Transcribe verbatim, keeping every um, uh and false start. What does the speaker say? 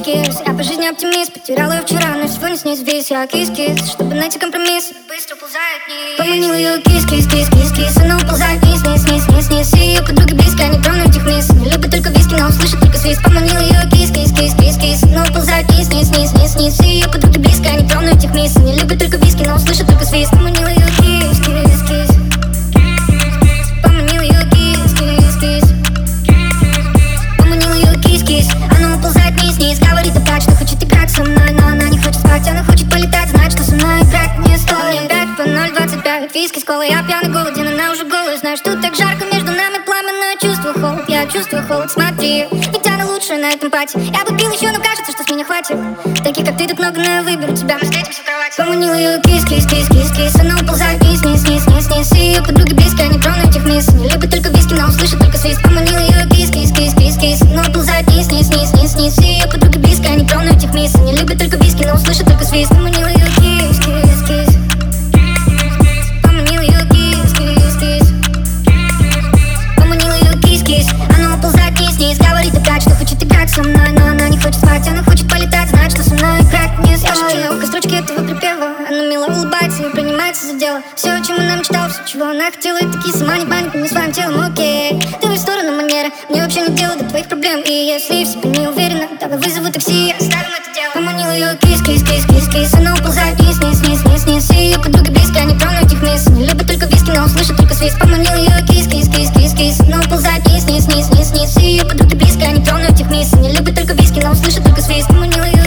кис-кис. Я по жизни оптимист, потеряла ее вчера, но сегодня с ней связь. Я кис-кис, чтобы найти компромисс, быстро уползает вниз. Поманил ее кис-кис-кис-кис-кис. Она уползает вниз, вниз, вниз, вниз, вниз. И ее подруги близко, они трону этих мисс. Не любит только виски, но услышит только свист. Поманил ее кис-кис-кис-кис-кис. Она уползает вниз, вниз, вниз, вниз, вниз. И ее подруги близко, они трону этих мисс. Не любит только виски, но услышит только свист. Поманил ее кис-кис-кис. Поманил ее кис-кис-кис. Поманил ее кис-кис. Она уползает вниз, вниз. Говорит опять, что хочет играть со мной, но она не хочет спать. Она хочет полетать, знает, что со мной играть не стоит. Пять по ноль двадцать пять, виски с колой. Я пьяный, голоден, она уже голая. Знаешь, что так жарко между нами пламя, но я чувствую холод. Я чувствую холод, смотри, ведь она лучшая на этом пати. Я бы пил еще, но кажется, что с меня хватит. Таких, как ты, так много, но я выберу тебя. Мы встретимся в кровати. Поманил ее кис-кис-кис-кис-кис. Она уползает вниз, вниз, вниз, вниз, вниз. И ее подруги близко, они трону этих мисс. Не любит только виски, но услышит только свист. Поманил ее кис-кис-кис-кис-кис. Она уползает вниз, вниз, вниз, вниз, вниз. И ее подруги близко, они трону этих мисс. Не любит только виски, но услышит только свист. Поманил ее кис-кис-кис. Поманил ее кис-кис-кис. Поманил ее кис-кис. Она уползает вниз, вниз. Говорит опять, что хочет играть со мной, но она не хочет спать. Она хочет полетать, знает, что со мной играть не стоит. Я шепчу на строчки этого припева. Она мило улыбается и принимается за дело. Все, о чем она мечтала, все, чего она хотела, и такие сама не панит, не своим телом, окей. Ты в сторону манеры, мне вообще не дело до твоих проблем. И если в себе не уверена, давай вызову такси и оставим это дело. Поманил ее кис-кис-кис-кис-кис. Она уползает вниз, вниз, вниз, вниз, вниз. И ее подруги близко, они трону этих мисс. Не любит только виски, но услышит только свист. Поманил ее кис-кис-кис-кис-кис. Она уползает вниз, вниз, вниз, вниз, вниз. И ее подруги близко, они трону этих мисс. Не любит только виски, но услышит только свист. Поманил ее